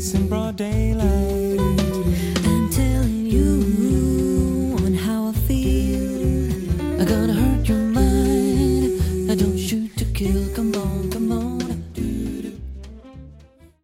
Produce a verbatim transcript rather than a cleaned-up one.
face in broad daylight. I'm telling you on how I feel. I'm gonna hurt your mind. I don't shoot to kill. Come